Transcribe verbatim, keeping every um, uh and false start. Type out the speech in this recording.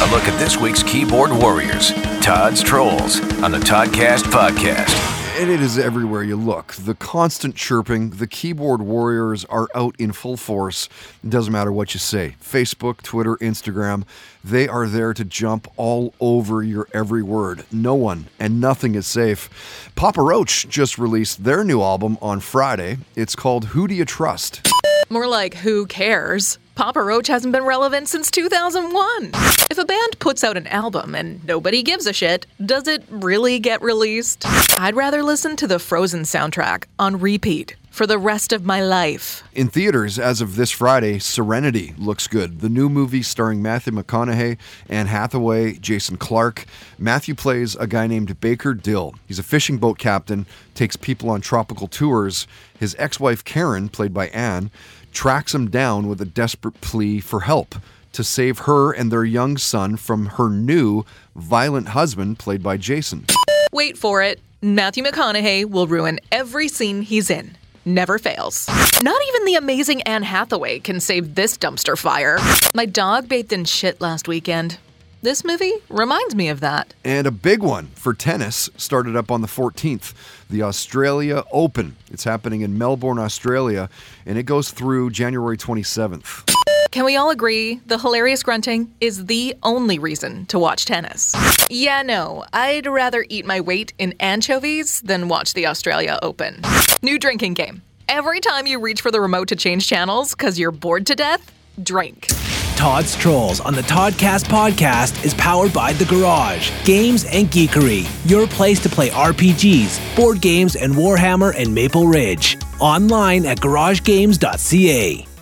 A look at this week's keyboard warriors, Todd's Trolls, on the Toddcast podcast. And it is everywhere you look. The constant chirping, the keyboard warriors are out in full force. It doesn't matter what you say. Facebook, Twitter, Instagram, they are there to jump all over your every word. No one and nothing is safe. Papa Roach just released their new album on Friday. It's called Who Do You Trust? More like, who cares? Papa Roach hasn't been relevant since two thousand one. If a band puts out an album and nobody gives a shit, does it really get released? I'd rather listen to the Frozen soundtrack on repeat for the rest of my life. In theaters, as of this Friday, Serenity looks good. The new movie starring Matthew McConaughey, Anne Hathaway, Jason Clarke. Matthew plays a guy named Baker Dill. He's a fishing boat captain, takes people on tropical tours. His ex-wife Karen, played by Anne, tracks him down with a desperate plea for help to save her and their young son from her new violent husband, played by Jason. Wait for it. Matthew McConaughey will ruin every scene he's in. Never fails. Not even the amazing Anne Hathaway can save this dumpster fire. My dog bathed in shit last weekend. This movie reminds me of that. And a big one for tennis started up on the fourteenth, the Australia Open. It's happening in Melbourne, Australia, and it goes through January twenty-seventh. Can we all agree the hilarious grunting is the only reason to watch tennis? Yeah, no, I'd rather eat my weight in anchovies than watch the Australia Open. New drinking game. Every time you reach for the remote to change channels because you're bored to death, drink. Todd's Trolls on the Toddcast podcast is powered by The Garage, Games and Geekery, your place to play R P Gs, board games, and Warhammer and Maple Ridge. Online at garage games dot c a.